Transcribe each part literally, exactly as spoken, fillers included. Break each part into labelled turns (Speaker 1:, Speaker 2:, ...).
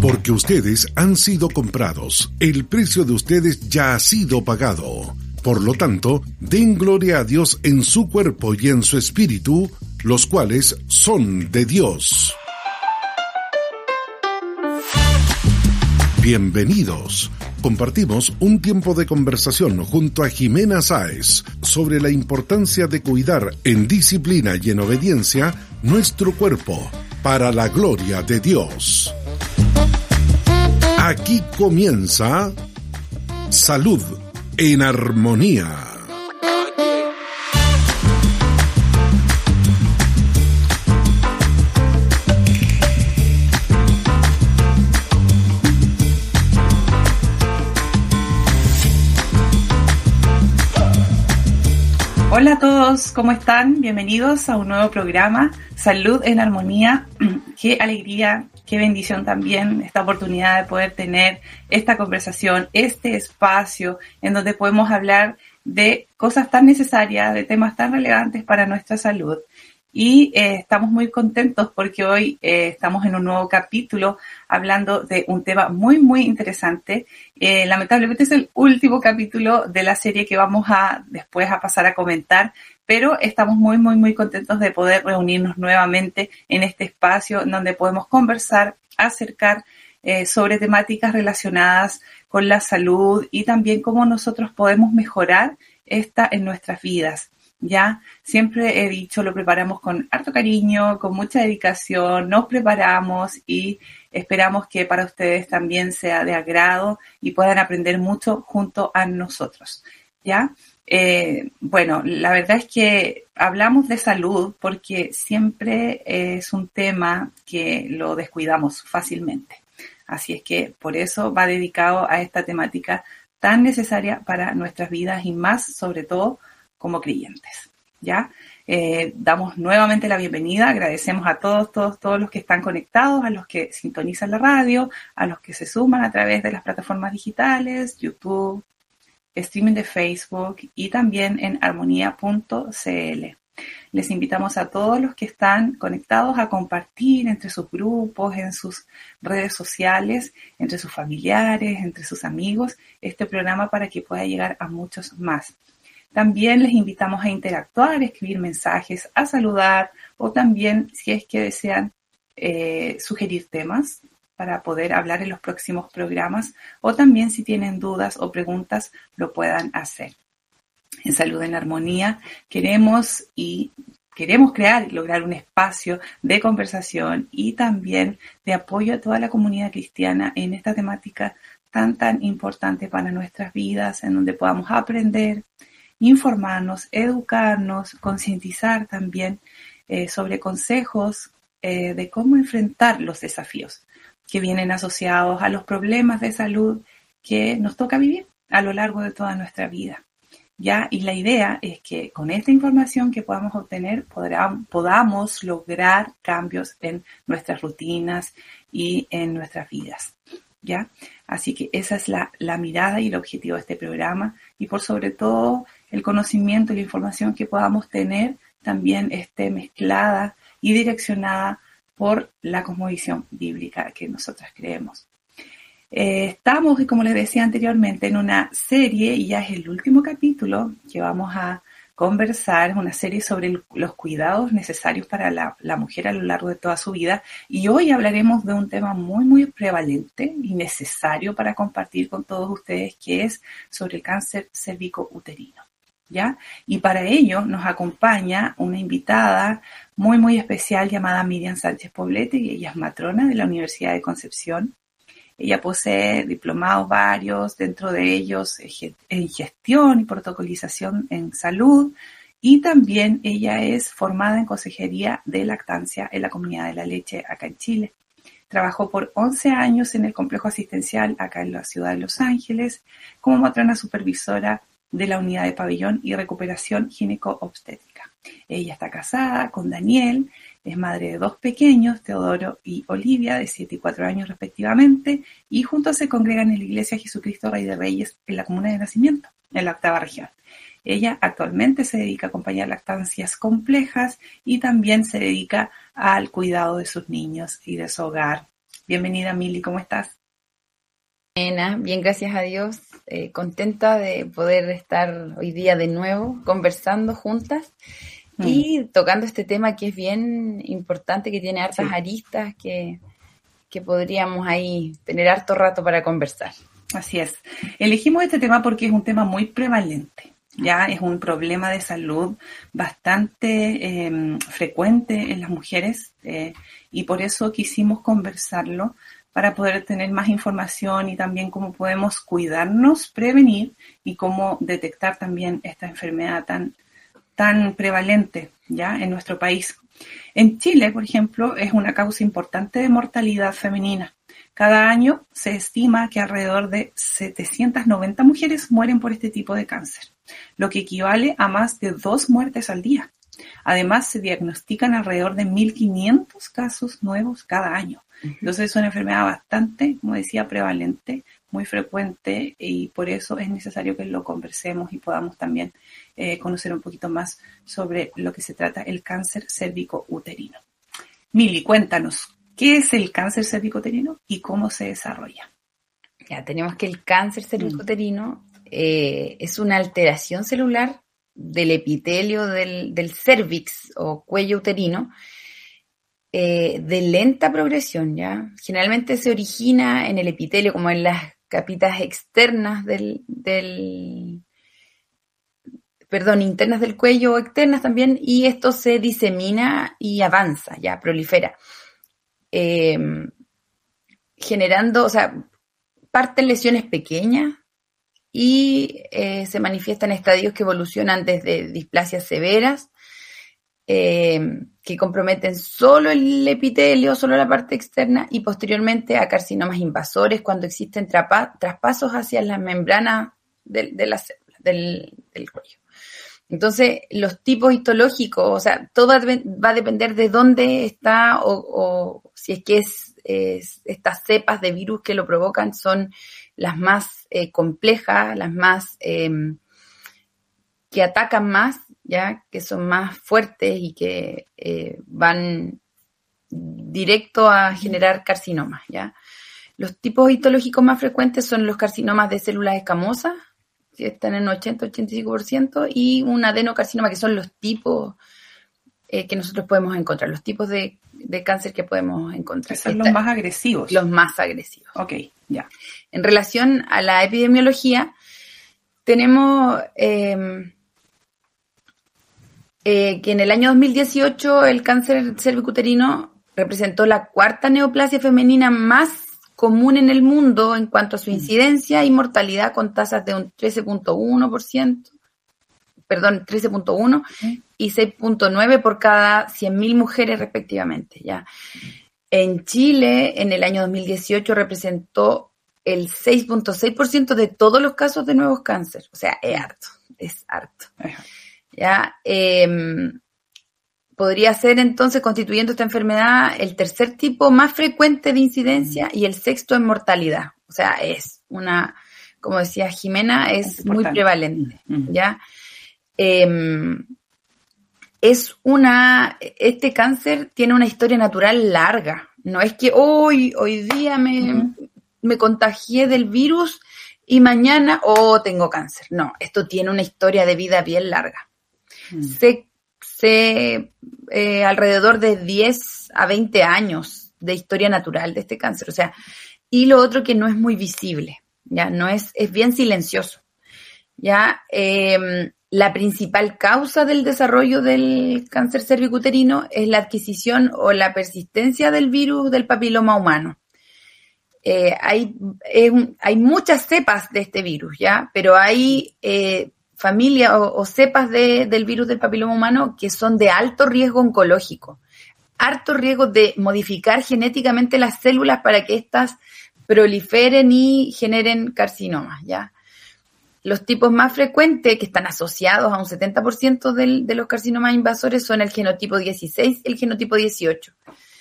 Speaker 1: Porque ustedes han sido comprados, el precio de ustedes ya ha sido pagado. Por lo tanto, den gloria a Dios en su cuerpo y en su espíritu, los cuales son de Dios. Bienvenidos. Compartimos un tiempo de conversación junto a Jimena Sáez sobre la importancia de cuidar en disciplina y en obediencia nuestro cuerpo para la gloria de Dios. Aquí comienza Salud en Armonía.
Speaker 2: Hola a todos, ¿cómo están? Bienvenidos a un nuevo programa, Salud en Armonía. Qué alegría, qué bendición también esta oportunidad de poder tener esta conversación, este espacio en donde podemos hablar de cosas tan necesarias, de temas tan relevantes para nuestra salud. Y eh, estamos muy contentos porque hoy eh, estamos en un nuevo capítulo hablando de un tema muy, muy interesante. Eh, lamentablemente es el último capítulo de la serie que vamos a después a pasar a comentar, pero estamos muy, muy, muy contentos de poder reunirnos nuevamente en este espacio en donde podemos conversar, acercar eh, sobre temáticas relacionadas con la salud y también cómo nosotros podemos mejorar esta en nuestras vidas. Ya, siempre he dicho, lo preparamos con harto cariño, con mucha dedicación, nos preparamos y esperamos que para ustedes también sea de agrado y puedan aprender mucho junto a nosotros. Ya, eh, bueno, la verdad es que hablamos de salud porque siempre es un tema que lo descuidamos fácilmente. Así es que por eso va dedicado a esta temática tan necesaria para nuestras vidas y más, sobre todo, como creyentes, ¿ya? Eh, damos nuevamente la bienvenida, agradecemos a todos, todos, todos los que están conectados, a los que sintonizan la radio, a los que se suman a través de las plataformas digitales, YouTube, streaming de Facebook y también en armonía punto c l. Les invitamos a todos los que están conectados a compartir entre sus grupos, en sus redes sociales, entre sus familiares, entre sus amigos, este programa para que pueda llegar a muchos más. También les invitamos a interactuar, a escribir mensajes, a saludar o también, si es que desean, eh, sugerir temas para poder hablar en los próximos programas o también si tienen dudas o preguntas lo puedan hacer. En Salud en Armonía queremos y queremos crear y lograr un espacio de conversación y también de apoyo a toda la comunidad cristiana en esta temática tan, tan importante para nuestras vidas, en donde podamos aprender, informarnos, educarnos, concientizar también eh, sobre consejos eh, de cómo enfrentar los desafíos que vienen asociados a los problemas de salud que nos toca vivir a lo largo de toda nuestra vida. ¿Ya? Y la idea es que con esta información que podamos obtener podrá, podamos lograr cambios en nuestras rutinas y en nuestras vidas. ¿Ya? Así que esa es la, la mirada y el objetivo de este programa y por sobre todo el conocimiento y la información que podamos tener también esté mezclada y direccionada por la cosmovisión bíblica que nosotras creemos. Eh, estamos, como les decía anteriormente, en una serie y ya es el último capítulo que vamos a conversar, es una serie sobre el, los cuidados necesarios para la, la mujer a lo largo de toda su vida y hoy hablaremos de un tema muy muy prevalente y necesario para compartir con todos ustedes que es sobre el cáncer cérvico-uterino. ¿Ya? Y para ello nos acompaña una invitada muy muy especial llamada Miriam Sánchez Poblete, y ella es matrona de la Universidad de Concepción. Ella posee diplomados varios, dentro de ellos en gestión y protocolización en salud, y también ella es formada en consejería de lactancia en la Comunidad de la Leche acá en Chile. Trabajó por once años en el complejo asistencial acá en la ciudad de Los Ángeles como matrona supervisora de la unidad de pabellón y recuperación gineco-obstétrica. Ella está casada con Daniel, es madre de dos pequeños, Teodoro y Olivia, de siete y cuatro años respectivamente, y juntos se congregan en la Iglesia Jesucristo Rey de Reyes en la Comuna de Nacimiento, en la octava región. Ella actualmente se dedica a acompañar lactancias complejas y también se dedica al cuidado de sus niños y de su hogar Bienvenida, Mili, ¿cómo estás?
Speaker 3: Bien, bien, gracias a Dios. Eh, contenta de poder estar hoy día de nuevo conversando juntas mm. y tocando este tema que es bien importante, que tiene hartas sí. aristas, que, que podríamos ahí tener harto rato para conversar.
Speaker 2: Así es. Elegimos este tema porque es un tema muy prevalente. Ya es un problema de salud bastante eh, frecuente en las mujeres eh, y por eso quisimos conversarlo para poder tener más información y también cómo podemos cuidarnos, prevenir y cómo detectar también esta enfermedad tan, tan prevalente ya en nuestro país. En Chile, por ejemplo, es una causa importante de mortalidad femenina. Cada año se estima que alrededor de setecientas noventa mujeres mueren por este tipo de cáncer, lo que equivale a más de dos muertes al día. Además, se diagnostican alrededor de mil quinientos casos nuevos cada año. Entonces, es una enfermedad bastante, como decía, prevalente, muy frecuente y por eso es necesario que lo conversemos y podamos también eh, conocer un poquito más sobre lo que se trata el cáncer cérvico-uterino. Mili, cuéntanos. ¿Qué es el cáncer cervicouterino y cómo se desarrolla?
Speaker 3: Ya, tenemos que el cáncer cervicouterino eh, es una alteración celular del epitelio del, del cérvix o cuello uterino eh, de lenta progresión, ¿ya? Generalmente se origina en el epitelio, como en las capitas externas del, del perdón, internas del cuello o externas también, y esto se disemina y avanza, ya, prolifera. Eh, generando, o sea, parten lesiones pequeñas y eh, se manifiestan estadios que evolucionan desde displasias severas eh, que comprometen solo el epitelio, solo la parte externa y posteriormente a carcinomas invasores cuando existen trapa, traspasos hacia la membrana de, de las células del, del cuello. Entonces, los tipos histológicos, o sea, todo va a depender de dónde está o, o si es que es, es estas cepas de virus que lo provocan son las más eh, complejas, las más eh, que atacan más, ya, que son más fuertes y que eh, van directo a generar carcinomas, ya. Los tipos histológicos más frecuentes son los carcinomas de células escamosas, que están en ochenta a ochenta y cinco por ciento, y un adenocarcinoma, que son los tipos eh, que nosotros podemos encontrar, los tipos de, de cáncer que podemos encontrar.
Speaker 2: Que son los más agresivos.
Speaker 3: Los más agresivos.
Speaker 2: Ok, ya.
Speaker 3: En relación a la epidemiología, tenemos eh, eh, que en el año dos mil dieciocho el cáncer cervicouterino representó la cuarta neoplasia femenina más común en el mundo en cuanto a su incidencia y mortalidad, con tasas de un trece punto uno por ciento, perdón, trece punto uno ¿Sí? y seis punto nueve por cada cien mil mujeres respectivamente, ya. En Chile, en el año dos mil dieciocho, representó el seis punto seis por ciento de todos los casos de nuevos cánceres. O sea, es harto, es harto. Ajá. Ya, eh, podría ser entonces, constituyendo esta enfermedad, el tercer tipo más frecuente de incidencia y el sexto en mortalidad. O sea, es una, como decía Jimena, es, es muy prevalente, uh-huh. ¿ya? Eh, es una, este cáncer tiene una historia natural larga. No es que hoy, hoy día me, uh-huh. me contagié del virus y mañana, oh, tengo cáncer. No, esto tiene una historia de vida bien larga. Uh-huh. Se Se, eh, alrededor de diez a veinte años de historia natural de este cáncer, o sea, y lo otro que no es muy visible, ya, no es, es bien silencioso, ya, eh, la principal causa del desarrollo del cáncer cervicouterino es la adquisición o la persistencia del virus del papiloma humano. Eh, hay, eh, hay muchas cepas de este virus, ya, pero hay eh, familia o, o cepas de, del virus del papiloma humano que son de alto riesgo oncológico, alto riesgo de modificar genéticamente las células para que éstas proliferen y generen carcinomas, ¿ya? Los tipos más frecuentes que están asociados a un setenta por ciento del, de los carcinomas invasores son el genotipo dieciséis y el genotipo dieciocho.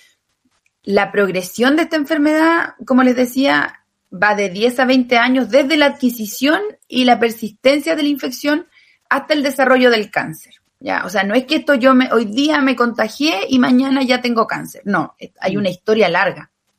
Speaker 3: La progresión de esta enfermedad, como les decía, va de diez a veinte años desde la adquisición y la persistencia de la infección hasta el desarrollo del cáncer, ¿ya? O sea, no es que esto yo me, hoy día me contagié y mañana ya tengo cáncer. No, hay una historia larga.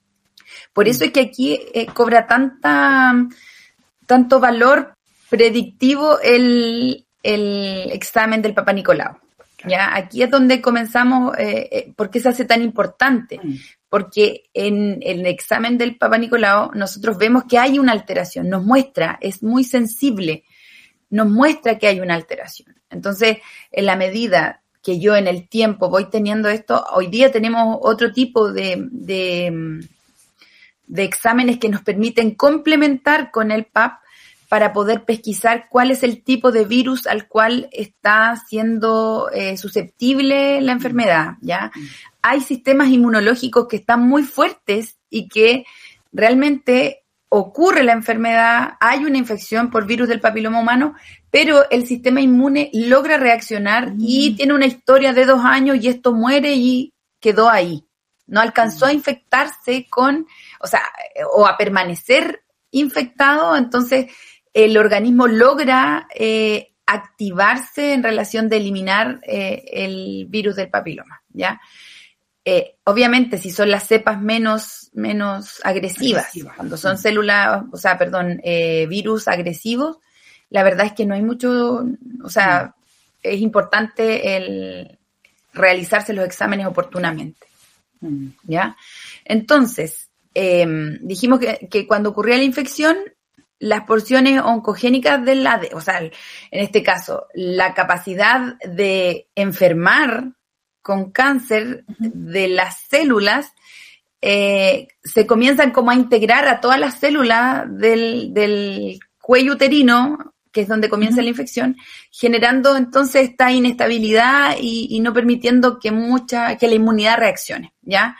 Speaker 3: Por eso es que aquí eh, cobra tanta, tanto valor predictivo el, el examen del Papa Nicolau. ¿Ya? Aquí es donde comenzamos, eh, eh, ¿por qué se hace tan importante? Porque en, en el examen del Papa Nicolau nosotros vemos que hay una alteración, nos muestra, es muy sensible, nos muestra que hay una alteración. Entonces, en la medida que yo en el tiempo voy teniendo esto, hoy día tenemos otro tipo de, de, de exámenes que nos permiten complementar con el P A P para poder pesquisar cuál es el tipo de virus al cual está siendo eh, susceptible la enfermedad, ¿ya? Hay sistemas inmunológicos que están muy fuertes y que realmente ocurre la enfermedad, hay una infección por virus del papiloma humano, pero el sistema inmune logra reaccionar y tiene una historia de dos años y esto muere y quedó ahí. No alcanzó a infectarse con, o sea, o a permanecer infectado, entonces el organismo logra eh, activarse en relación de eliminar eh, el virus del papiloma, ¿ya? Eh, obviamente, si son las cepas menos, menos agresivas, Agresiva. cuando son células, o sea, perdón, eh, virus agresivos, la verdad es que no hay mucho, o sea, mm. es importante el realizarse los exámenes oportunamente, mm. ¿ya? Entonces, eh, dijimos que, que cuando ocurría la infección, las porciones oncogénicas del A D N, o sea, en este caso, la capacidad de enfermar con cáncer de las células, eh, se comienzan como a integrar a todas las células del, del cuello uterino, que es donde comienza uh-huh. la infección, generando entonces esta inestabilidad y, y no permitiendo que mucha, que la inmunidad reaccione, ¿ya?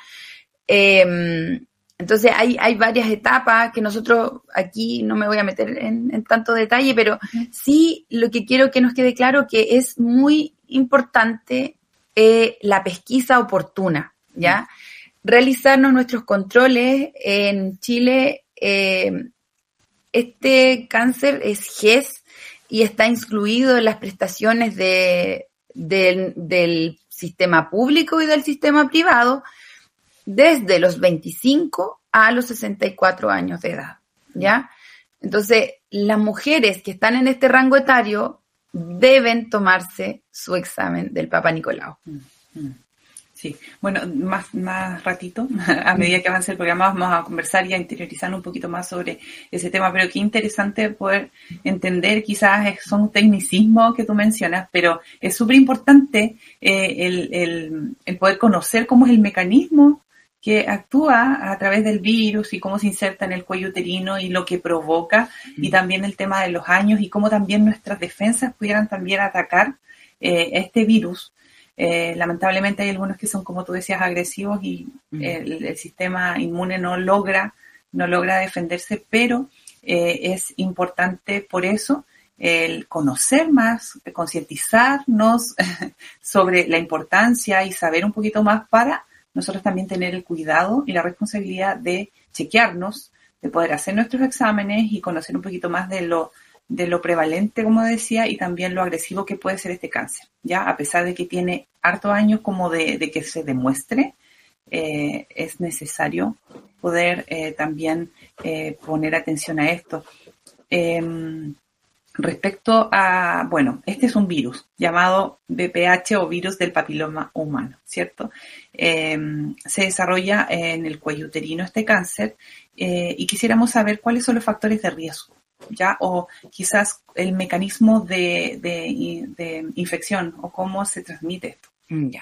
Speaker 3: Eh, Entonces hay, hay varias etapas que nosotros aquí no me voy a meter en, en tanto detalle, pero uh-huh. sí lo que quiero que nos quede claro que es muy importante eh, la pesquisa oportuna, ¿ya? Uh-huh. Realizarnos nuestros controles en Chile. Eh, este cáncer es G E S y está incluido en las prestaciones de, de, del sistema público y del sistema privado, desde los veinticinco a los sesenta y cuatro años de edad, ¿ya? Entonces, las mujeres que están en este rango etario deben tomarse su examen del Papa Nicolau.
Speaker 2: Sí, bueno, más, más ratito, a medida que avance el programa, vamos a conversar y a interiorizar un poquito más sobre ese tema, pero qué interesante poder entender, quizás son tecnicismos que tú mencionas, pero es súper importante eh, el, el, el poder conocer cómo es el mecanismo que actúa a través del virus y cómo se inserta en el cuello uterino y lo que provoca, mm. y también el tema de los años y cómo también nuestras defensas pudieran también atacar eh, este virus. Eh, lamentablemente hay algunos que son, como tú decías, agresivos y mm. el, el sistema inmune no logra, no logra defenderse, pero eh, es importante por eso el conocer más, concientizarnos sobre la importancia y saber un poquito más para nosotros también tener el cuidado y la responsabilidad de chequearnos, de poder hacer nuestros exámenes y conocer un poquito más de lo, de lo prevalente, como decía, y también lo agresivo que puede ser este cáncer, ya a pesar de que tiene hartos años como de, de que se demuestre, eh, es necesario poder eh, también eh, poner atención a esto. Eh, Respecto a, bueno, este es un virus llamado V P H o virus del papiloma humano, ¿cierto? Eh, se desarrolla en el cuello uterino este cáncer eh, y quisiéramos saber cuáles son los factores de riesgo, ¿ya? O quizás el mecanismo de, de, de infección o cómo se transmite esto.
Speaker 3: Ya.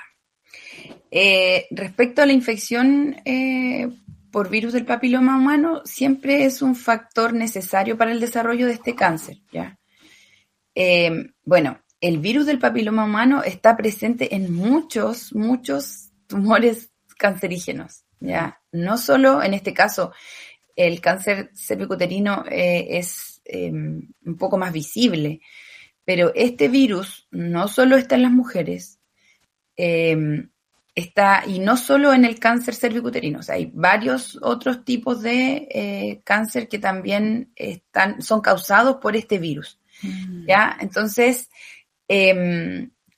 Speaker 3: Eh, respecto a la infección eh, por virus del papiloma humano, siempre es un factor necesario para el desarrollo de este cáncer, ¿ya? Eh, bueno, el virus del papiloma humano está presente en muchos, muchos tumores cancerígenos, ¿ya? No solo, en este caso, el cáncer cervicuterino eh, es eh, un poco más visible, pero este virus no solo está en las mujeres, eh, está, y no solo en el cáncer cervicuterino, o sea, hay varios otros tipos de eh, cáncer que también están, son causados por este virus. ¿Ya? Entonces, eh,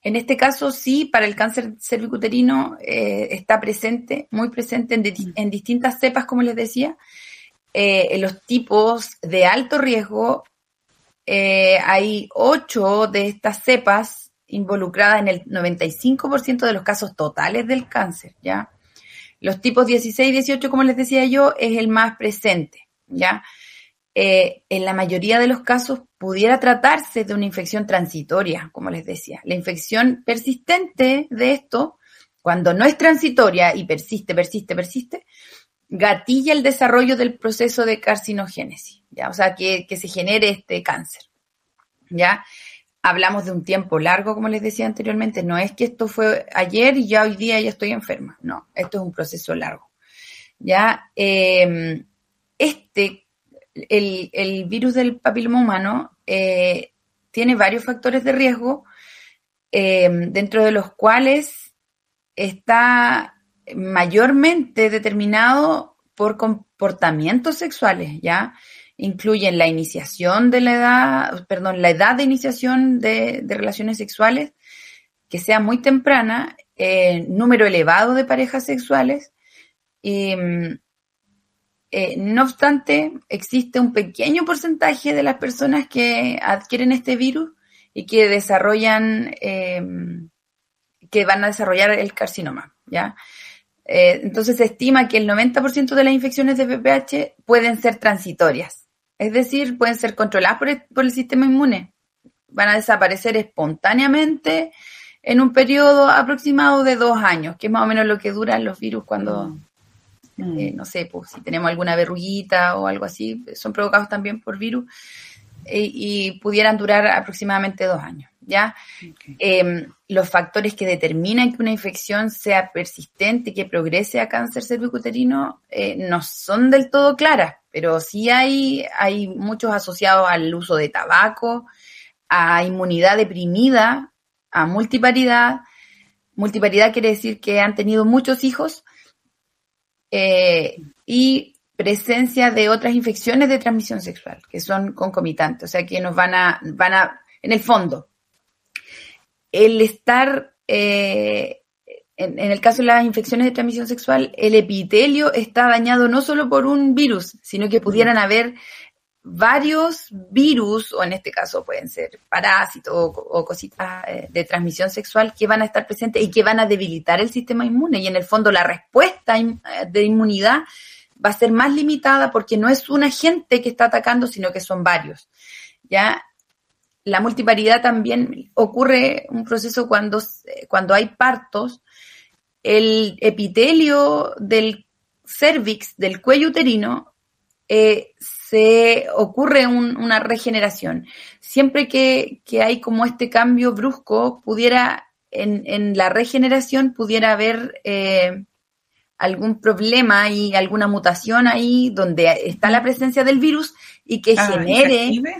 Speaker 3: En este caso, sí, para el cáncer cervicuterino eh, está presente, muy presente en, di- en distintas cepas, como les decía. Eh, en los tipos de alto riesgo, eh, hay ocho de estas cepas involucradas en el noventa y cinco por ciento de los casos totales del cáncer, ¿ya? Los tipos dieciséis y dieciocho, como les decía yo, es el más presente, ¿ya? Eh, en la mayoría de los casos pudiera tratarse de una infección transitoria, como les decía. La infección persistente de esto, cuando no es transitoria y persiste, persiste, persiste, gatilla el desarrollo del proceso de carcinogénesis, ¿ya? O sea, que, que se genere este cáncer, ¿ya? Hablamos de un tiempo largo, como les decía anteriormente, no es que esto fue ayer y ya hoy día ya estoy enferma, no, esto es un proceso largo, ¿ya? Eh, este El, el virus del papiloma humano eh, tiene varios factores de riesgo, eh, dentro de los cuales está mayormente determinado por comportamientos sexuales, ¿ya? Incluyen la iniciación de la edad, perdón, la edad de iniciación de, de relaciones sexuales, que sea muy temprana, eh, número elevado de parejas sexuales, y Eh, no obstante, existe un pequeño porcentaje de las personas que adquieren este virus y que desarrollan, eh, que van a desarrollar el carcinoma, ¿ya? Eh, entonces se estima que el noventa por ciento de las infecciones de V I H pueden ser transitorias, es decir, pueden ser controladas por el, por el sistema inmune, van a desaparecer espontáneamente en un periodo aproximado de dos años, que es más o menos lo que duran los virus cuando... Eh, no sé, pues si tenemos alguna verruguita o algo así, son provocados también por virus, eh, y pudieran durar aproximadamente dos años, ¿ya? Okay. Eh, los factores que determinan que una infección sea persistente y que progrese a cáncer cervicuterino eh, no son del todo claras, pero sí hay, hay muchos asociados al uso de tabaco, a inmunidad deprimida, a multiparidad. Multiparidad quiere decir que han tenido muchos hijos, Eh, y presencia de otras infecciones de transmisión sexual que son concomitantes, o sea que nos van a, van a, en el fondo, el estar, eh, en, en el caso de las infecciones de transmisión sexual, el epitelio está dañado no solo por un virus, sino que pudieran haber varios virus, o en este caso pueden ser parásitos o, o cositas de transmisión sexual que van a estar presentes y que van a debilitar el sistema inmune, y en el fondo la respuesta de inmunidad va a ser más limitada porque no es un agente que está atacando, sino que son varios, ¿ya? La multiparidad también ocurre un proceso cuando, cuando hay partos, el epitelio del cervix, del cuello uterino, eh, se ocurre un, una regeneración. Siempre que, que hay como este cambio brusco, pudiera, en, en la regeneración, pudiera haber eh, algún problema y alguna mutación ahí donde está la presencia del virus y que ah, genere... ¿Y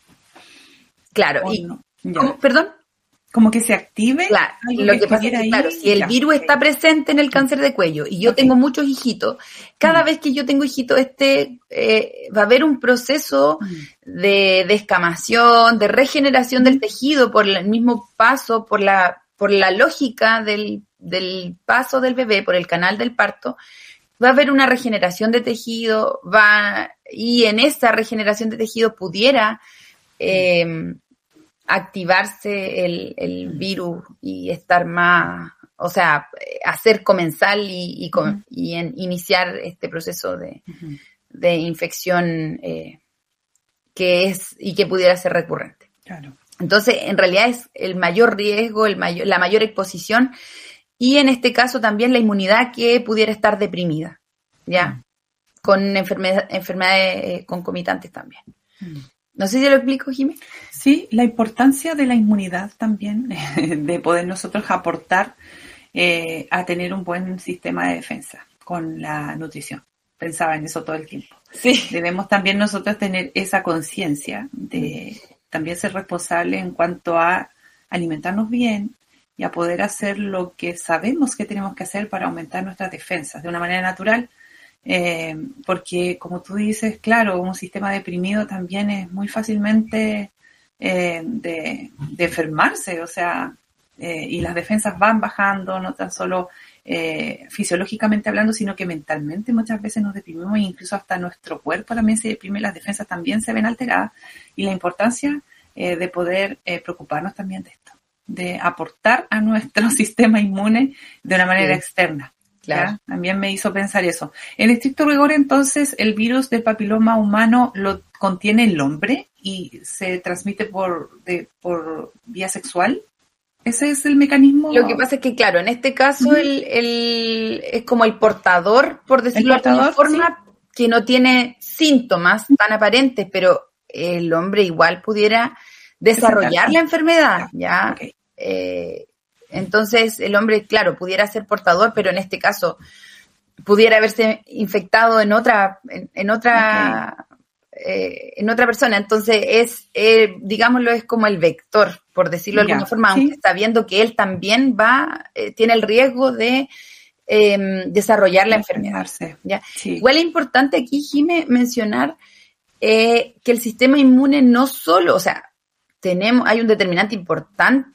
Speaker 3: claro, oh, y, no. ¿cómo, perdón?
Speaker 2: Como que se active.
Speaker 3: Claro, lo que, que pasa es que, claro, si el virus está presente en el cáncer de cuello y yo okay. tengo muchos hijitos, cada mm. vez que yo tengo hijitos, este eh, va a haber un proceso mm. de descamación, de regeneración mm. del tejido por el mismo paso, por la por la lógica del, del paso del bebé, por el canal del parto. Va a haber una regeneración de tejido, va y en esa regeneración de tejido pudiera... Eh, mm. activarse el, el virus y estar más, o sea, hacer comensal y, y, uh-huh. y en, iniciar este proceso de, uh-huh. de infección eh, que es y que pudiera ser recurrente. Claro. Entonces, en realidad es el mayor riesgo, el mayor, la mayor exposición y en este caso también la inmunidad que pudiera estar deprimida, ¿ya? Uh-huh. Con enfermedad, enfermedades eh, concomitantes también. Uh-huh. No sé si lo explico, Jimé.
Speaker 2: Sí, la importancia de la inmunidad también, de poder nosotros aportar eh, a tener un buen sistema de defensa con la nutrición. Pensaba en eso todo el tiempo. Sí. Debemos también nosotros tener esa conciencia de también ser responsables en cuanto a alimentarnos bien y a poder hacer lo que sabemos que tenemos que hacer para aumentar nuestras defensas de una manera natural. Eh, porque como tú dices, claro, un sistema deprimido también es muy fácilmente eh, de, de enfermarse, o sea, eh, y las defensas van bajando, no tan solo eh, fisiológicamente hablando, sino que mentalmente muchas veces nos deprimimos e incluso hasta nuestro cuerpo también se deprime, las defensas también se ven alteradas y la importancia eh, de poder eh, preocuparnos también de esto, de aportar a nuestro sistema inmune de una manera sí. externa. Claro. ¿Ya? También me hizo pensar eso. En estricto rigor, entonces, el virus del papiloma humano lo contiene el hombre y se transmite por, de, por vía sexual. ¿Ese es el mecanismo?
Speaker 3: Lo que pasa es que, claro, en este caso uh-huh. el, el, es como el portador, por decirlo de alguna forma, sí. que no tiene síntomas tan aparentes, pero el hombre igual pudiera desarrollar la enfermedad, ¿ya? Okay. Eh, entonces el hombre, claro, pudiera ser portador, pero en este caso pudiera haberse infectado en otra, en, en otra, okay. eh, en otra persona. Entonces es, eh, digámoslo, es como el vector, por decirlo de yeah. alguna forma, sí. aunque sabiendo que él también va, eh, tiene el riesgo de eh, desarrollar la enfermedad. ¿Ya? Sí. Igual es importante aquí, Jimé, mencionar eh, que el sistema inmune no solo, o sea, tenemos, hay un determinante importante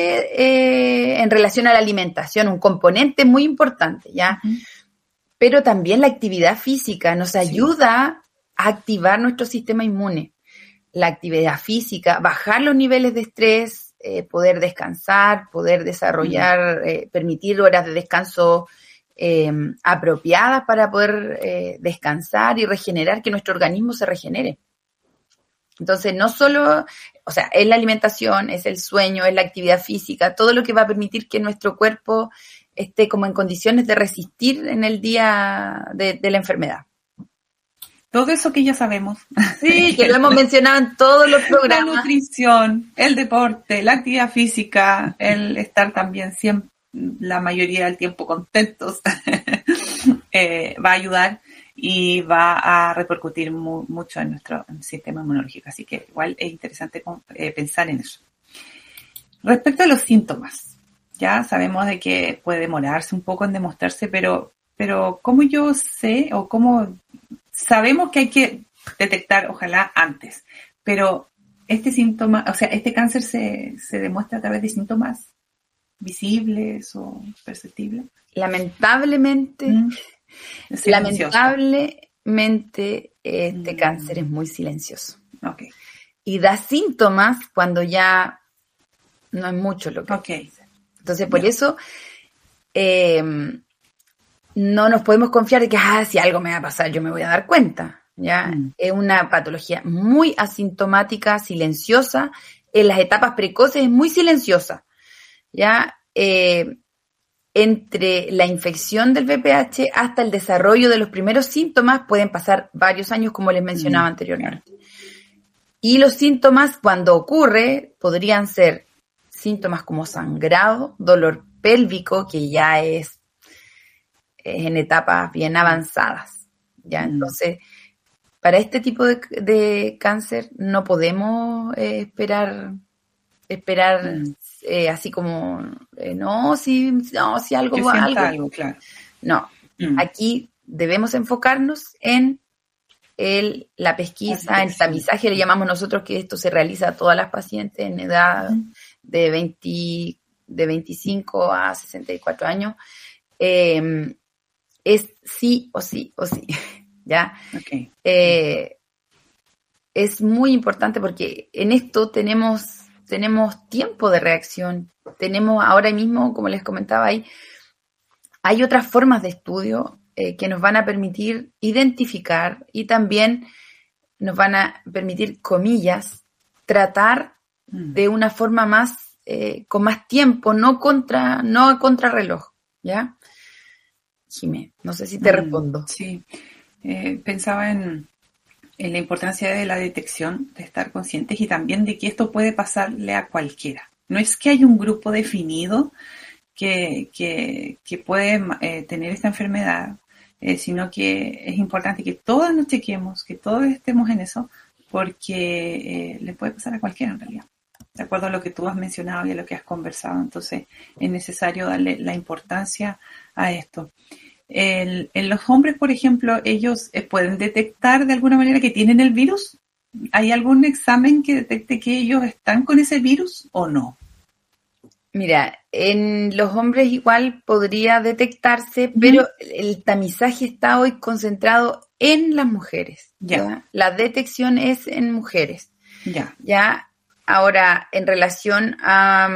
Speaker 3: Eh, en relación a la alimentación, un componente muy importante, ¿ya? Uh-huh. Pero también la actividad física nos sí. ayuda a activar nuestro sistema inmune. La actividad física, bajar los niveles de estrés, eh, poder descansar, poder desarrollar, uh-huh. eh, permitir horas de descanso eh, apropiadas para poder eh, descansar y regenerar, que nuestro organismo se regenere. Entonces, no solo, o sea, es la alimentación, es el sueño, es la actividad física, todo lo que va a permitir que nuestro cuerpo esté como en condiciones de resistir en el día de, de la enfermedad.
Speaker 2: Todo eso que ya sabemos.
Speaker 3: Sí, que lo hemos mencionado en todos los programas.
Speaker 2: La nutrición, el deporte, la actividad física, el estar también siempre, la mayoría del tiempo contentos, eh, va a ayudar. Y va a repercutir mu- mucho en nuestro en sistema inmunológico. Así que igual es interesante eh, pensar en eso. Respecto a los síntomas, ya sabemos de que puede demorarse un poco en demostrarse, pero, pero ¿cómo yo sé o cómo sabemos que hay que detectar, ojalá antes, pero este síntoma, o sea, este cáncer se, se demuestra a través de síntomas visibles o perceptibles?
Speaker 3: Lamentablemente... ¿Mm? Lamentablemente este mm. cáncer es muy silencioso.
Speaker 2: Okay.
Speaker 3: Y da síntomas cuando ya no es mucho lo que
Speaker 2: okay.
Speaker 3: hace. Entonces, por
Speaker 2: yeah.
Speaker 3: eso eh, no nos podemos confiar de que ah, si algo me va a pasar yo me voy a dar cuenta. ¿Ya? Mm. Es una patología muy asintomática, silenciosa. En las etapas precoces es muy silenciosa. ¿Ya? Eh, Entre la infección del V I H hasta el desarrollo de los primeros síntomas pueden pasar varios años, como les mencionaba mm, anteriormente. Claro. Y los síntomas, cuando ocurre, podrían ser síntomas como sangrado, dolor pélvico, que ya es, es en etapas bien avanzadas. ¿Ya? Mm. Entonces, para este tipo de, de cáncer no podemos eh, esperar, esperar mm. Eh, así como, eh, no, si, no, si algo va algo.
Speaker 2: algo claro.
Speaker 3: No, mm. aquí debemos enfocarnos en el, la pesquisa, en el tamizaje, le llamamos nosotros que esto se realiza a todas las pacientes en edad mm. de, veinte, de veinticinco a sesenta y cuatro años. Eh, es sí o sí o sí, ¿ya?
Speaker 2: Okay.
Speaker 3: Eh, es muy importante porque en esto tenemos... tenemos tiempo de reacción, tenemos ahora mismo, como les comentaba ahí, hay otras formas de estudio eh, que nos van a permitir identificar y también nos van a permitir, comillas, tratar mm. de una forma más, eh, con más tiempo, no contra, no a contrarreloj, ¿ya? Jimé, no sé si te mm, respondo.
Speaker 2: Sí, eh, pensaba en... en la importancia de la detección, de estar conscientes y también de que esto puede pasarle a cualquiera. No es que hay un grupo definido que, que, que puede eh, tener esta enfermedad, eh, sino que es importante que todos nos chequemos, que todos estemos en eso, porque eh, le puede pasar a cualquiera en realidad, de acuerdo a lo que tú has mencionado y a lo que has conversado. Entonces es necesario darle la importancia a esto. El, en los hombres, por ejemplo, ellos eh, pueden detectar de alguna manera que tienen el virus. ¿Hay algún examen que detecte que ellos están con ese virus o no?
Speaker 3: Mira, en los hombres igual podría detectarse, uh-huh. pero el tamizaje está hoy concentrado en las mujeres. Ya. ¿ya? La detección es en mujeres.
Speaker 2: Ya.
Speaker 3: Ya. Ahora, en relación a...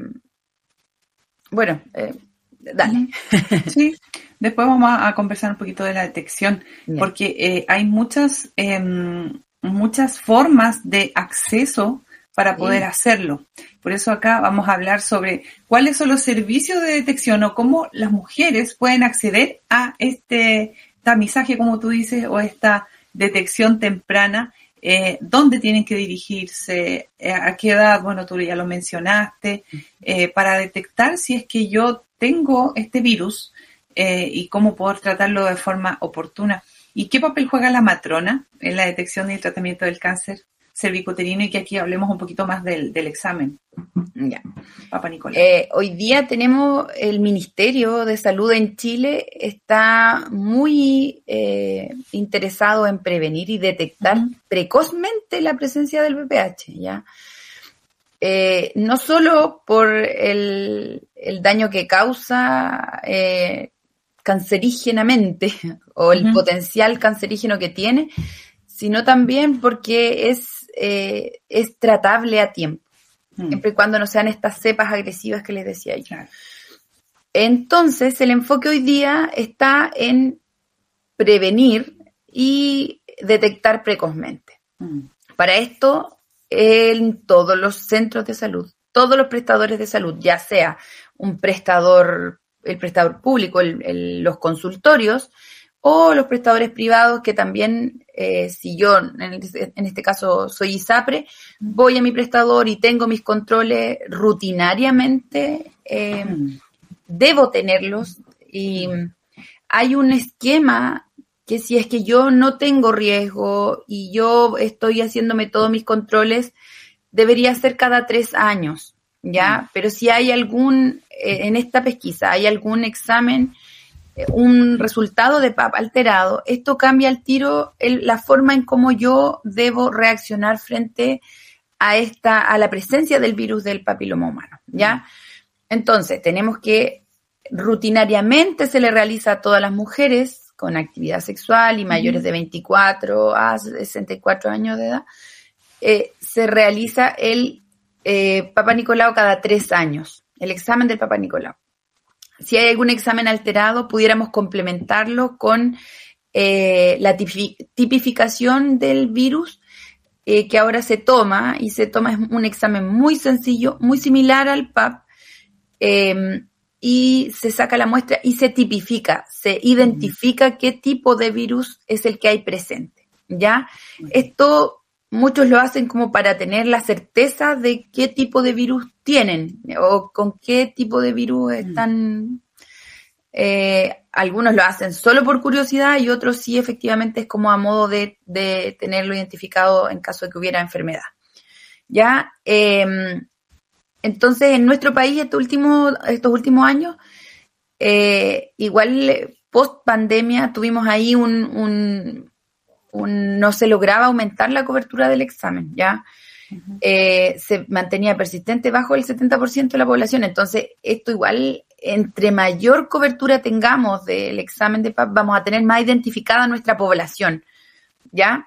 Speaker 3: Bueno, eh, dale.
Speaker 2: Sí, después vamos a conversar un poquito de la detección, ya. porque eh, hay muchas, eh, muchas formas de acceso para poder sí. hacerlo. Por eso acá vamos a hablar sobre cuáles son los servicios de detección o cómo las mujeres pueden acceder a este tamizaje, como tú dices, o esta detección temprana, eh, dónde tienen que dirigirse, eh, a qué edad, bueno, tú ya lo mencionaste, eh, para detectar si es que yo tengo este virus eh, y cómo poder tratarlo de forma oportuna. ¿Y qué papel juega la matrona en la detección y el tratamiento del cáncer cervicuterino? Y que aquí hablemos un poquito más del, del examen.
Speaker 3: Ya.
Speaker 2: Papa Nicolau.
Speaker 3: Eh, hoy día tenemos el Ministerio de Salud en Chile está muy eh, interesado en prevenir y detectar uh-huh. precozmente la presencia del V P H, ¿ya? Eh, no solo por el, el daño que causa eh, cancerígenamente o el uh-huh. potencial cancerígeno que tiene, sino también porque es, eh, es tratable a tiempo, uh-huh. siempre y cuando no sean estas cepas agresivas que les decía yo. Claro. Entonces, el enfoque hoy día está en prevenir y detectar precozmente. Uh-huh. Para esto, en todos los centros de salud, todos los prestadores de salud, ya sea un prestador, el prestador público, el, el, los consultorios, o los prestadores privados que también, eh, si yo en este, en este caso soy ISAPRE, voy a mi prestador y tengo mis controles rutinariamente, eh, mm. debo tenerlos. Y hay un esquema que si es que yo no tengo riesgo y yo estoy haciéndome todos mis controles, debería ser cada tres años, ¿ya? Mm. Pero si hay algún, eh, en esta pesquisa, hay algún examen, eh, un resultado de P A P alterado, esto cambia al tiro el, la forma en cómo yo debo reaccionar frente a esta, a la presencia del virus del papiloma humano, ¿ya? Mm. Entonces, tenemos que rutinariamente se le realiza a todas las mujeres con actividad sexual y mayores de veinticuatro a sesenta y cuatro años de edad, eh, se realiza el eh, Papa Nicolau cada tres años, el examen del Papa Nicolau. Si hay algún examen alterado, pudiéramos complementarlo con eh, la tipificación del virus eh, que ahora se toma, y se toma es un examen muy sencillo, muy similar al P A P, eh, y se saca la muestra y se tipifica, se identifica uh-huh. qué tipo de virus es el que hay presente, ¿ya? Uh-huh. Esto muchos lo hacen como para tener la certeza de qué tipo de virus tienen o con qué tipo de virus están. Eh, algunos lo hacen solo por curiosidad y otros sí efectivamente es como a modo de, de tenerlo identificado en caso de que hubiera enfermedad, ¿ya? Eh, Entonces, en nuestro país, estos últimos, estos últimos años, eh, igual post pandemia, tuvimos ahí un, un, un, no se lograba aumentar la cobertura del examen, ¿ya? Uh-huh. Eh, se mantenía persistente bajo el setenta por ciento de la población. Entonces, esto igual, entre mayor cobertura tengamos del examen de P A P, vamos a tener más identificada nuestra población, ¿ya?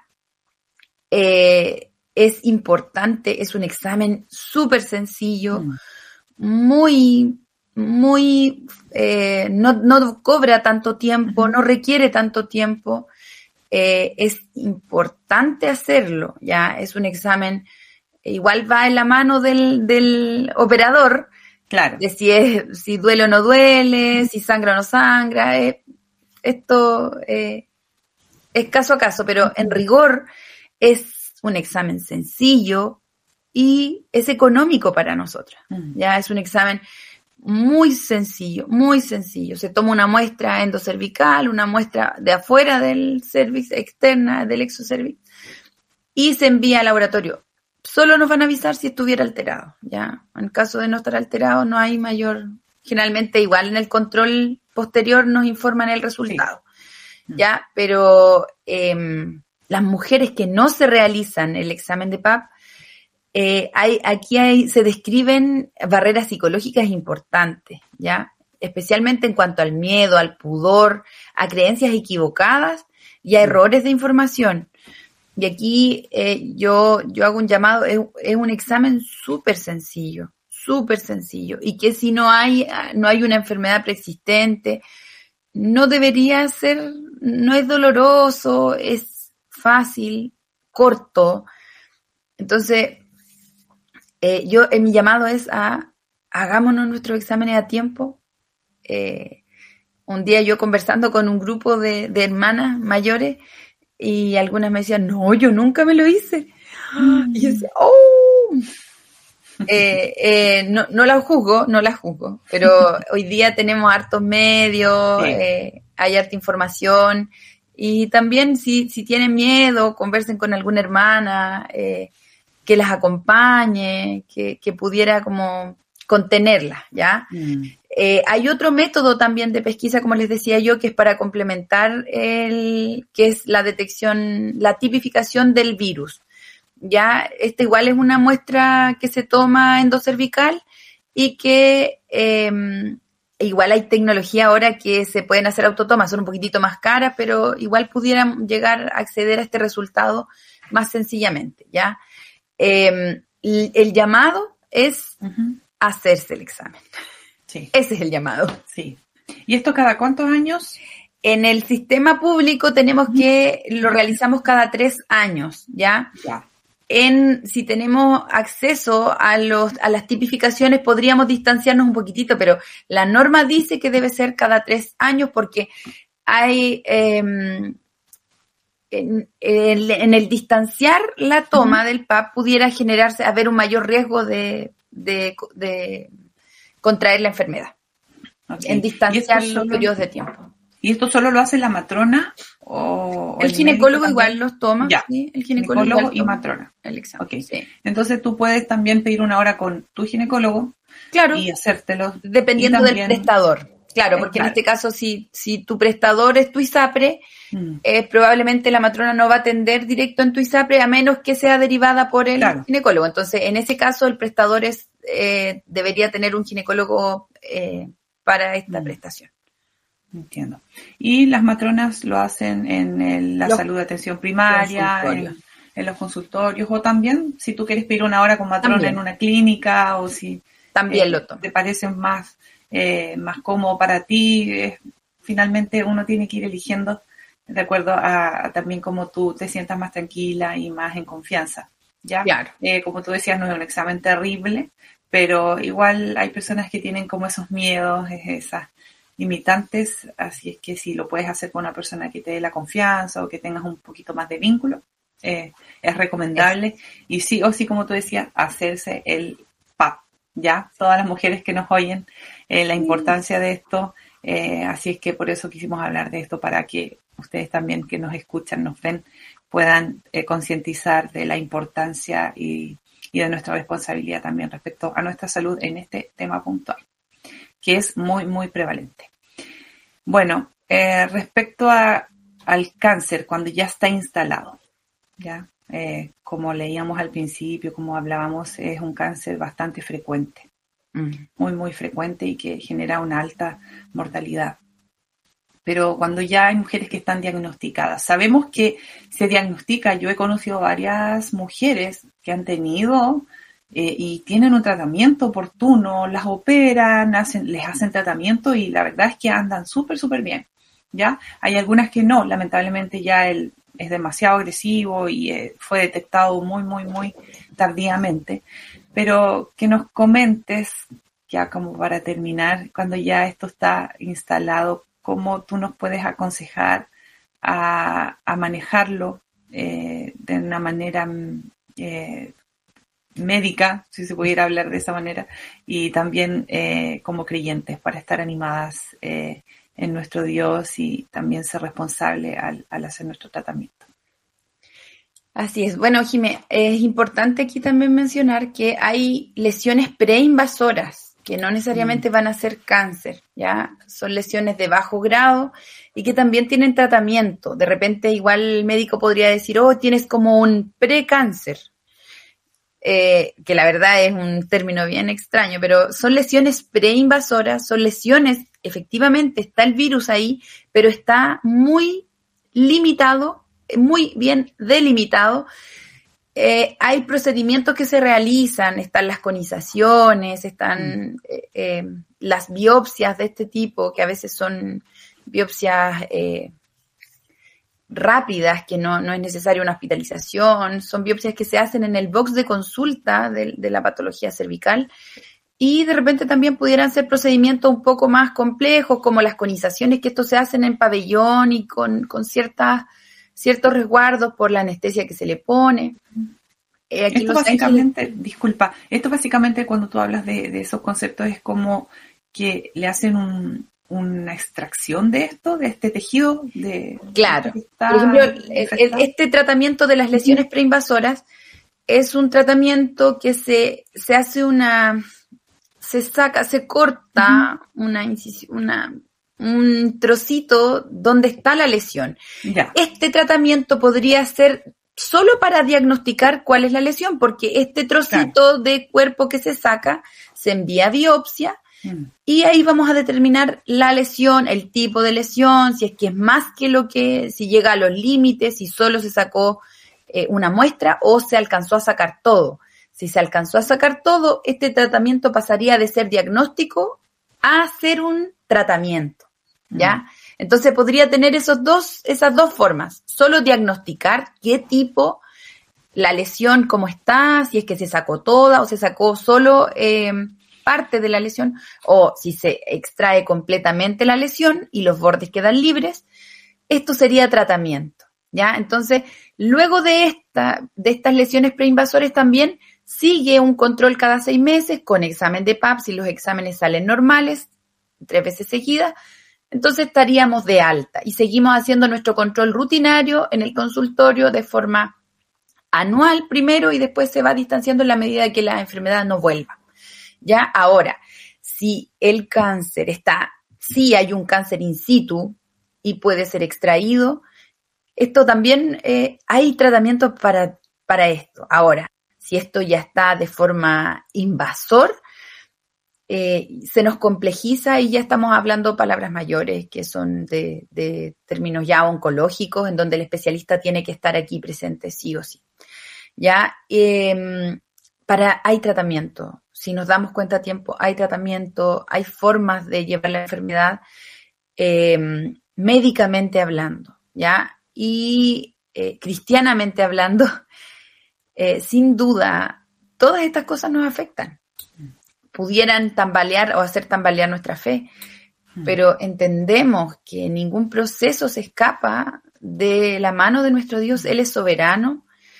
Speaker 3: Eh, Es importante, es un examen súper sencillo, mm. muy, muy, eh, no, no cobra tanto tiempo, uh-huh. no requiere tanto tiempo, eh, es importante hacerlo, ya, es un examen, igual va en la mano del, del operador,
Speaker 2: claro,
Speaker 3: de si es, si duele o no duele, uh-huh. si sangra o no sangra, eh, esto eh, es caso a caso, pero uh-huh. en rigor es un examen sencillo y es económico para nosotras. Mm. Ya es un examen muy sencillo, muy sencillo. Se toma una muestra endocervical, una muestra de afuera del cervix, externa del exocervix, y se envía al laboratorio. Solo nos van a avisar si estuviera alterado. Ya, en caso de no estar alterado, no hay mayor. Generalmente, igual en el control posterior nos informan el resultado. Sí. Ya, pero eh, las mujeres que no se realizan el examen de P A P, eh, hay, aquí hay, se describen barreras psicológicas importantes, ¿ya? Especialmente en cuanto al miedo, al pudor, a creencias equivocadas y a errores de información. Y aquí eh, yo, yo hago un llamado, es, es un examen súper sencillo, súper sencillo, y que si no hay, no hay una enfermedad preexistente, no debería ser, no es doloroso, es fácil, corto. Entonces, eh, yo, eh, mi llamado es a, hagámonos nuestros exámenes a tiempo. Eh, un día yo conversando con un grupo de, de hermanas mayores, y algunas me decían, no, yo nunca me lo hice. Mm. Y yo decía, oh, eh, eh, no, no la juzgo, no la juzgo, pero hoy día tenemos hartos medios, sí. eh, hay harta información, y también si, si tienen miedo, conversen con alguna hermana, eh, que las acompañe, que, que pudiera como contenerlas, ¿ya? Mm. Eh, hay otro método también de pesquisa, como les decía yo, que es para complementar el, que es la detección, la tipificación del virus. Ya, esta igual es una muestra que se toma endocervical y que eh, igual hay tecnología ahora que se pueden hacer autotomas, son un poquitito más caras, pero igual pudieran llegar a acceder a este resultado más sencillamente, ¿ya? Eh, el, el llamado es uh-huh. hacerse el examen. Sí. Ese es el llamado.
Speaker 2: Sí. ¿Y esto cada cuántos años?
Speaker 3: En el sistema público tenemos que, lo realizamos cada tres años, ¿ya? Ya. En, si tenemos acceso a los, a las tipificaciones, podríamos distanciarnos un poquitito, pero la norma dice que debe ser cada tres años porque hay, eh, en, en, en el distanciar la toma uh-huh. del P A P pudiera generarse, haber un mayor riesgo de, de, de contraer la enfermedad, okay. en distanciar los solo, periodos de tiempo.
Speaker 2: ¿Y esto solo lo hace la matrona o
Speaker 3: el, el ginecólogo igual los toma?
Speaker 2: Ya,
Speaker 3: ¿sí? El
Speaker 2: ginecólogo, ginecólogo y matrona.
Speaker 3: El examen.
Speaker 2: Okay.
Speaker 3: Sí.
Speaker 2: Entonces tú puedes también pedir una hora con tu ginecólogo,
Speaker 3: claro,
Speaker 2: y hacértelo.
Speaker 3: Dependiendo y también, del prestador. Claro, porque claro. en este caso si, si tu prestador es tu ISAPRE, mm. eh, probablemente la matrona no va a atender directo en tu ISAPRE a menos que sea derivada por el claro. ginecólogo. Entonces, en ese caso el prestador es eh, debería tener un ginecólogo eh, para esta mm. prestación.
Speaker 2: Entiendo. Y las matronas lo hacen en el, la los, salud de atención primaria, en, en los consultorios, o también si tú quieres pedir una hora con matrona también. En una clínica, o si
Speaker 3: también
Speaker 2: eh,
Speaker 3: lo toman.
Speaker 2: Te parece más, eh, más cómodo para ti. Eh, finalmente uno tiene que ir eligiendo de acuerdo a, a también cómo tú te sientas más tranquila y más en confianza. ¿Ya?
Speaker 3: Claro.
Speaker 2: Eh, como tú decías, no es un examen terrible, pero igual hay personas que tienen como esos miedos, esas limitantes, así es que si lo puedes hacer con una persona que te dé la confianza o que tengas un poquito más de vínculo, eh, es recomendable. Es. Y sí o sí, como tú decías, hacerse el P A P, ¿ya? Todas las mujeres que nos oyen, eh, la importancia de esto, eh, así es que por eso quisimos hablar de esto, para que ustedes también que nos escuchan, nos ven, puedan eh, concientizar de la importancia y, y de nuestra responsabilidad también respecto a nuestra salud en este tema puntual, que es muy, muy prevalente. Bueno, eh, respecto a, al cáncer, cuando ya está instalado, ya eh, como leíamos al principio, como hablábamos, es un cáncer bastante frecuente, mm. muy, muy frecuente y que genera una alta mortalidad. Pero cuando ya hay mujeres que están diagnosticadas, sabemos que se diagnostica, yo he conocido varias mujeres que han tenido Eh, y tienen un tratamiento oportuno, las operan, hacen, les hacen tratamiento y la verdad es que andan súper, súper bien, ¿ya? Hay algunas que no, lamentablemente ya él es demasiado agresivo y eh, fue detectado muy, muy, muy tardíamente, pero que nos comentes, ya como para terminar, cuando ya esto está instalado, cómo tú nos puedes aconsejar a, a manejarlo eh, de una manera eh, médica, si se pudiera hablar de esa manera, y también eh, como creyentes, para estar animadas eh, en nuestro Dios y también ser responsable al, al hacer nuestro tratamiento.
Speaker 3: Así es. Bueno, Jimé, es importante aquí también mencionar que hay lesiones preinvasoras que no necesariamente mm. van a ser cáncer, ¿ya? Son lesiones de bajo grado y que también tienen tratamiento. De repente igual el médico podría decir, oh, tienes como un precáncer. eh, que la verdad es un término bien extraño, pero son lesiones preinvasoras, son lesiones, efectivamente está el virus ahí, pero está muy limitado, muy bien delimitado. Eh, hay procedimientos que se realizan, están las conizaciones, están eh, eh, las biopsias de este tipo, que a veces son biopsias eh, rápidas, que no, no es necesaria una hospitalización, son biopsias que se hacen en el box de consulta de, de la patología cervical, y de repente también pudieran ser procedimientos un poco más complejos, como las conizaciones, que esto se hacen en pabellón y con, con ciertas ciertos resguardos por la anestesia que se le pone. Eh, aquí
Speaker 2: esto básicamente, le... disculpa, esto básicamente cuando tú hablas de, de esos conceptos es como que le hacen un, una extracción de esto, de este tejido. De,
Speaker 3: claro, de por ejemplo, el, este tratamiento de las lesiones preinvasoras es un tratamiento que se, se hace una, se saca, se corta uh-huh. una incisión, una un trocito donde está la lesión. Ya. Este tratamiento podría ser solo para diagnosticar cuál es la lesión, porque este trocito claro. de cuerpo que se saca se envía a biopsia mm. y ahí vamos a determinar la lesión, el tipo de lesión, si es que es más que lo que, si llega a los límites, si solo se sacó eh, una muestra o se alcanzó a sacar todo. Si se alcanzó a sacar todo, este tratamiento pasaría de ser diagnóstico a ser un tratamiento, ¿ya? Mm. Entonces podría tener esos dos, esas dos formas, solo diagnosticar qué tipo, la lesión, cómo está, si es que se sacó toda o se sacó solo eh, parte de la lesión, o si se extrae completamente la lesión y los bordes quedan libres, esto sería tratamiento, ¿ya? Entonces, luego de esta, de estas lesiones preinvasores también sigue un control cada seis meses con examen de P A P, si los exámenes salen normales, tres veces seguidas, entonces estaríamos de alta y seguimos haciendo nuestro control rutinario en el consultorio de forma anual primero y después se va distanciando en la medida que la enfermedad no vuelva. Ya, ahora, si el cáncer está, si hay un cáncer in situ y puede ser extraído, esto también, eh, hay tratamientos para, para esto. Ahora, si esto ya está de forma invasor, Eh, se nos complejiza y ya estamos hablando palabras mayores que son de, de términos ya oncológicos, en donde el especialista tiene que estar aquí presente sí o sí. Ya, eh, para, hay tratamiento. Si nos damos cuenta a tiempo, hay tratamiento, hay formas de llevar la enfermedad eh, médicamente hablando, ya, y eh, cristianamente hablando, eh, sin duda, todas estas cosas nos afectan. Pudieran tambalear o hacer tambalear nuestra fe, pero entendemos que ningún proceso se escapa de la mano de nuestro Dios. Él es soberano,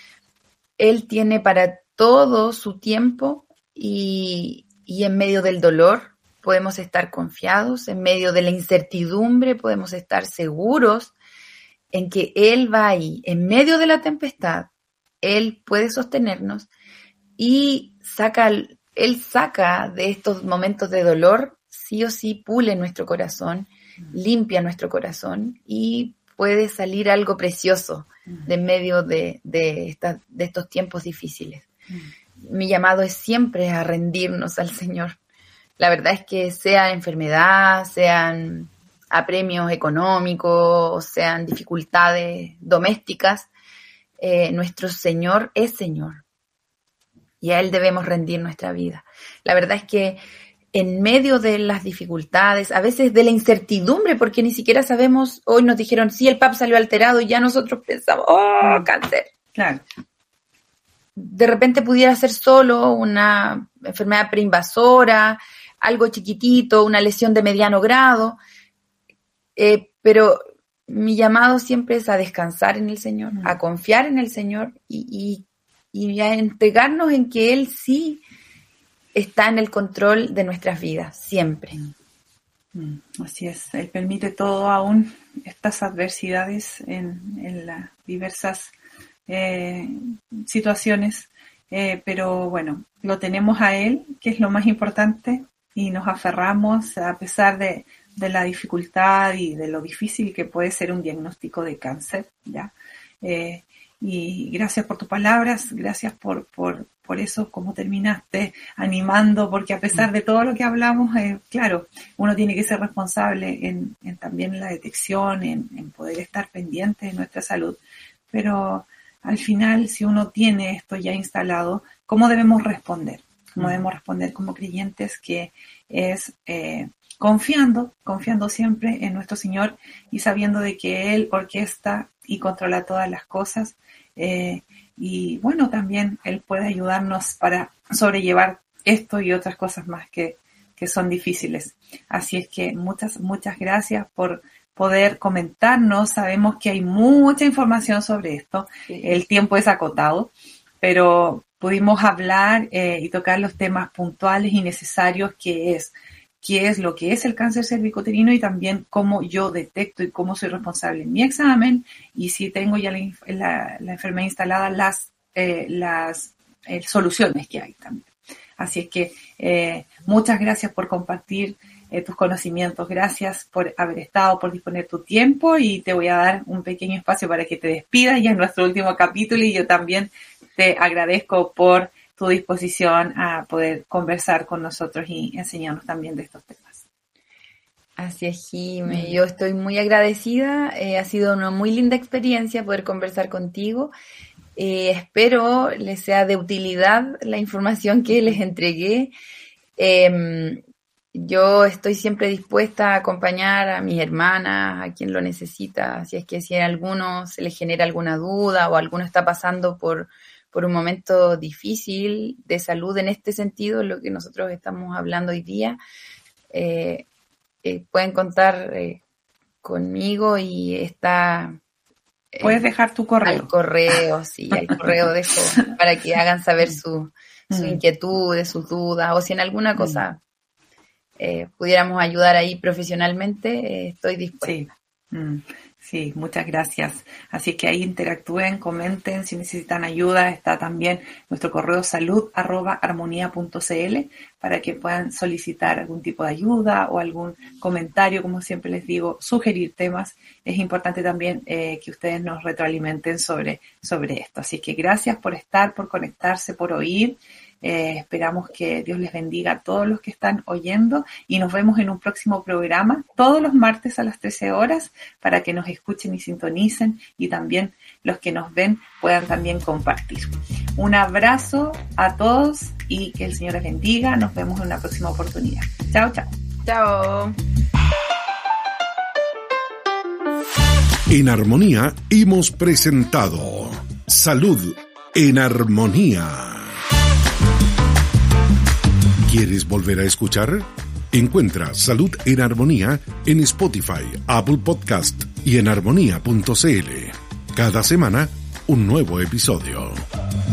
Speaker 3: Él tiene para todo su tiempo y, y en medio del dolor podemos estar confiados, en medio de la incertidumbre podemos estar seguros en que Él va ahí, en medio de la tempestad, Él puede sostenernos y saca Él saca de estos momentos de dolor, sí o sí pule nuestro corazón, limpia nuestro corazón y puede salir algo precioso de en medio de, de, esta, de estos tiempos difíciles. Mi llamado es siempre a rendirnos al Señor. La verdad es que sea enfermedad, sean apremios económicos, sean dificultades domésticas, eh, nuestro Señor es Señor. Y a Él debemos rendir nuestra vida. La verdad es que en medio de las dificultades, a veces de la incertidumbre, porque ni siquiera sabemos, hoy nos dijeron, sí, el P A P salió alterado y ya nosotros pensamos, oh, cáncer.
Speaker 2: Claro.
Speaker 3: De repente pudiera ser solo una enfermedad preinvasora, algo chiquitito, una lesión de mediano grado, eh, pero mi llamado siempre es a descansar en el Señor, mm. a confiar en el Señor y, y y a entregarnos en que Él sí está en el control de nuestras vidas, siempre.
Speaker 2: Así es, Él permite todo aún estas adversidades en, en las diversas eh, situaciones, eh, pero bueno, lo tenemos a Él, que es lo más importante, y nos aferramos a pesar de, de la dificultad y de lo difícil que puede ser un diagnóstico de cáncer, ¿ya? Eh, y gracias por tus palabras, gracias por, por, por eso, como terminaste animando, porque a pesar de todo lo que hablamos, eh, claro, uno tiene que ser responsable en, en también la detección, en, en poder estar pendiente de nuestra salud, pero al final, si uno tiene esto ya instalado, ¿cómo debemos responder? ¿Cómo debemos responder como creyentes? Que es eh, confiando, confiando siempre en nuestro Señor y sabiendo de que Él orquesta y controla todas las cosas. Eh, y bueno, también Él puede ayudarnos para sobrellevar esto y otras cosas más que, que son difíciles. Así es que muchas, muchas gracias por poder comentarnos. Sabemos que hay mucha información sobre esto. Sí. El tiempo es acotado, pero pudimos hablar eh, y tocar los temas puntuales y necesarios que es, qué es lo que es el cáncer cervicuterino y también cómo yo detecto y cómo soy responsable en mi examen y si tengo ya la, la, la enfermedad instalada, las, eh, las eh, soluciones que hay también. Así es que eh, muchas gracias por compartir eh, tus conocimientos, gracias por haber estado, por disponer tu tiempo y te voy a dar un pequeño espacio para que te despidas ya en nuestro último capítulo y yo también te agradezco por tu disposición a poder conversar con nosotros y enseñarnos también de estos temas.
Speaker 3: Así es, Jime. Yo estoy muy agradecida. Eh, ha sido una muy linda experiencia poder conversar contigo. Eh, espero les sea de utilidad la información que les entregué. Eh, yo estoy siempre dispuesta a acompañar a mis hermanas, a quien lo necesita. Así es que si a alguno se les genera alguna duda o alguno está pasando por por un momento difícil de salud en este sentido, lo que nosotros estamos hablando hoy día, eh, eh, pueden contar eh, conmigo y está...
Speaker 2: Eh, Puedes dejar tu correo.
Speaker 3: Al correo, sí, al correo dejo para que hagan saber su, su inquietudes, sus dudas, o si en alguna cosa eh, pudiéramos ayudar ahí profesionalmente, eh, estoy dispuesta.
Speaker 2: Sí. Mm. Sí, muchas gracias. Así que ahí interactúen, comenten si necesitan ayuda. Está también nuestro correo salud arroba armonía punto cl para que puedan solicitar algún tipo de ayuda o algún comentario, como siempre les digo, sugerir temas. Es importante también eh, que ustedes nos retroalimenten sobre, sobre esto. Así que gracias por estar, por conectarse, por oír. Eh, esperamos que Dios les bendiga a todos los que están oyendo y nos vemos en un próximo programa todos los martes a las trece horas para que nos escuchen y sintonicen y también los que nos ven puedan también compartir. Un abrazo a todos y que el Señor les bendiga. Nos vemos en una próxima oportunidad. Chao, chao.
Speaker 3: Chao.
Speaker 1: En Armonía hemos presentado Salud en Armonía. ¿Quieres volver a escuchar? Encuentra Salud en Armonía en Spotify, Apple Podcast y en armonía punto cl. Cada semana, un nuevo episodio.